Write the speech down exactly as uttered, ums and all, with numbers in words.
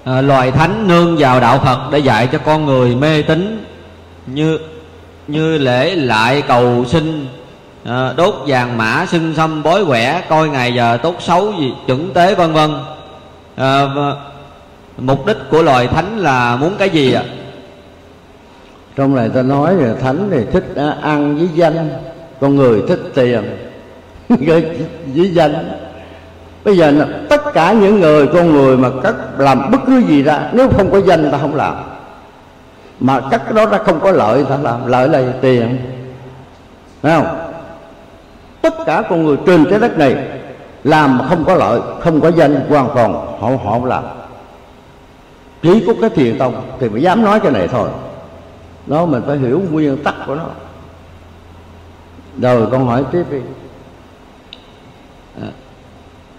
à, loài thánh nương vào đạo Phật để dạy cho con người mê tín như như lễ lại cầu sinh, à, đốt vàng mã xưng xăm bói quẻ, coi ngày giờ tốt xấu gì chuẩn tế vân vân. à, Mục đích của loài thánh là muốn cái gì ạ? Trong này ta nói là thánh thì thích ăn với danh, con người thích tiền với danh. Bây giờ tất cả những người con người mà cắt làm bất cứ gì ra, nếu không có danh ta không làm, mà cắt cái đó ra không có lợi ta làm. Lợi là tiền, thấy không? Tất cả con người trên trái đất này làm mà không có lợi, không có danh, hoàn toàn họ họ không làm. Chỉ có cái thiền tông thì mới dám nói cái này thôi. Đó, mình phải hiểu nguyên tắc của nó. Rồi con hỏi tiếp đi. à,